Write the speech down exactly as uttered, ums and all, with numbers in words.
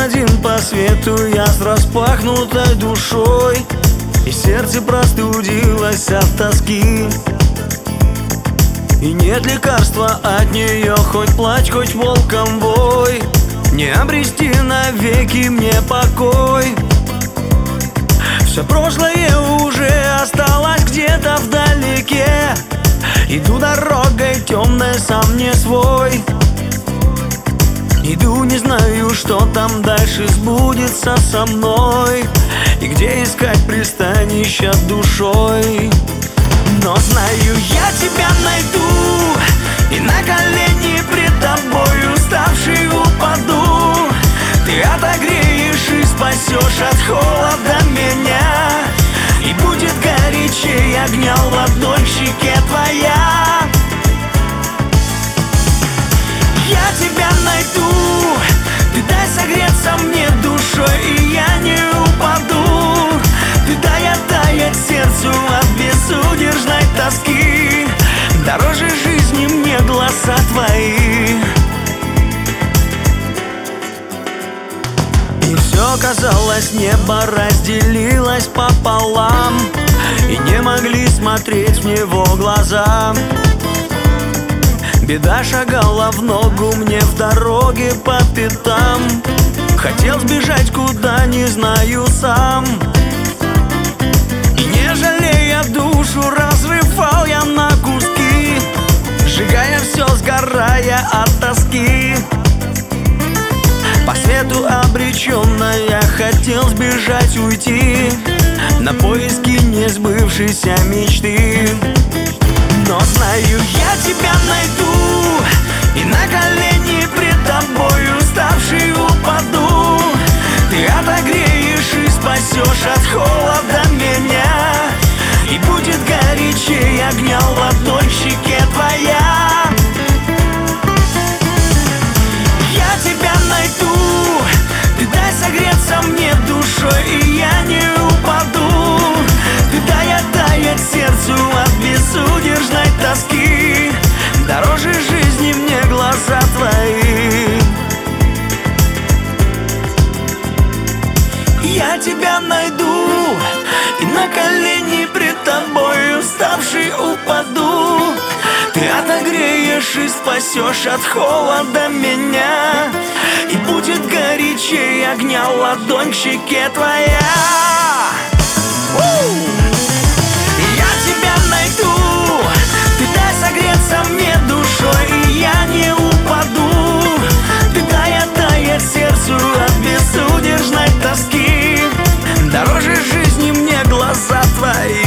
один по свету, я с распахнутой душой, и сердце простудилось от тоски. И нет лекарства от нее, хоть плачь, хоть волком вой, не обрести навеки мне покой. Все прошлое уже осталось где-то вдалеке. Иду дорогой темной, сам не свой. Иду, не знаю, что там дальше сбудется со мной, и где искать пристанища душой. Но знаю, я тебя найду, и на колени пред тобой уставший упаду. Ты отогреешь и спасешь от холода меня, и будет горячей огня в одной щеке твоя. Я тебя найду, ты дай согреться мне душой, и я не упаду. Ты дай оттаять сердцу от безудержной тоски. Дороже жизни мне глаза твои. И все казалось, небо разделилось пополам, и не могли смотреть в него глаза. Беда шагала в ногу мне в дороге по пятам. Хотел сбежать куда, не знаю сам. И не жалея душу, разрывал я на куски, сжигая все, сгорая от тоски. По свету обреченная хотел сбежать, уйти на поиски несбывшейся мечты. Но знаю, я тебя найду, и на колени пред тобой уставший упаду. Ты отогреешь и спасешь от холода меня, и будет горячей огня в одной щеке твоя. Я тебя найду, ты дай согреться мне душой, и я не упаду. Ты дай оттаять сердцу от безудержной тоски. Дороже жизни мне глаза твои. Я тебя найду, и на колени пред тобой уставший упаду. Ты отогреешь и спасешь от холода меня, и будет горячей огня ладонь к щеке твоя. Я тебя найду, ты дай согреться мне душой, и я не упаду. Ты дай оттаять сердцу от безудержной тоски. Дороже жизни мне глаза твои.